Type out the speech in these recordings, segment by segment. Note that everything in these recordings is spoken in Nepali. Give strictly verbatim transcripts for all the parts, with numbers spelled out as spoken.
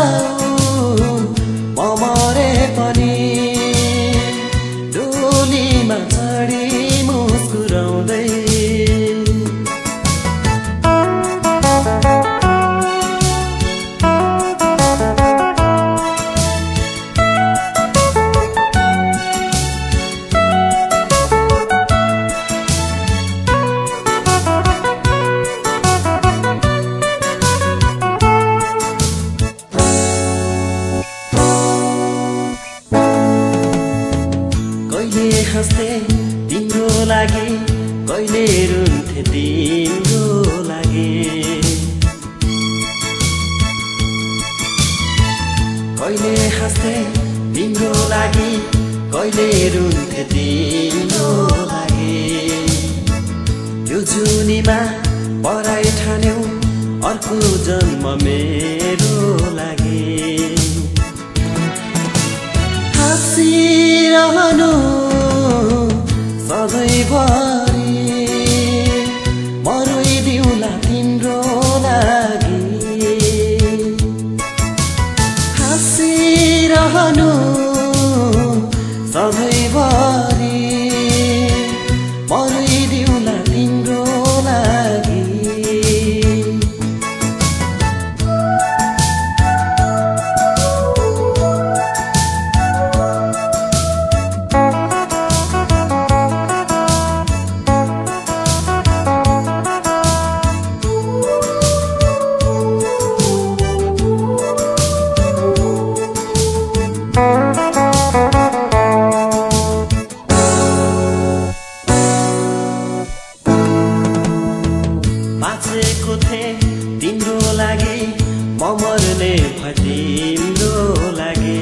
जाऊ म मरे पनि डोलीमा चढी मुस्कुराउँदै हस्ते तिम्रो लागि कहिले रुन्थे तिम्रो लागि कहिले हस्ते तिम्रो लागि कहिले रुन्थे तिम्रो लागि यो जुनीमा पराई ठान्यौ अर्को जन्म मेरो लागि हाँसिरहनु सधैँभरि म रोइदिउँला तिम्रो लागि हाँसिरहनु सधैँभरि म रोइदिउँला तिम्रो लागि बाँचेको थिएँ तिम्रो लागि म मर्ने भए तिम्रो लागि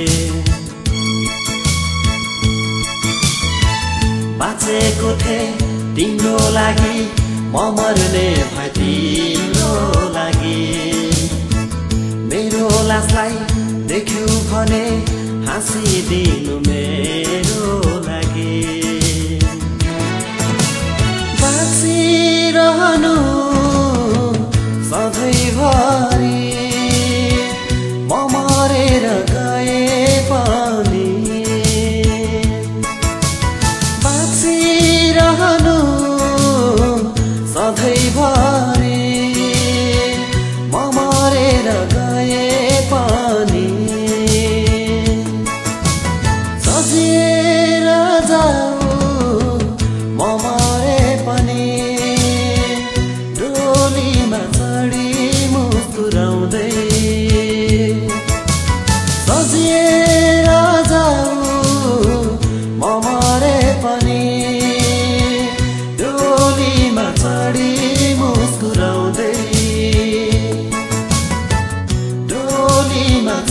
बाँचेको थिएँ तिम्रो लागि म मर्ने भए तिम्रो लागि मेरो लासलाई देख्यौ भने हाँसिदिनु मेरो लागि बाँचिरहनु सधैँभरि म मरेर गए पनि बाँचिरहनु सधैँभरि म मरेर गए पनि सजिएर जाऊ म मरे पनि डोलीमा चढी मुस्कुराउँदै सजिएर जाऊ म मरे पनि डोलीमा चढी मुस्कुराउँदै डोलीमा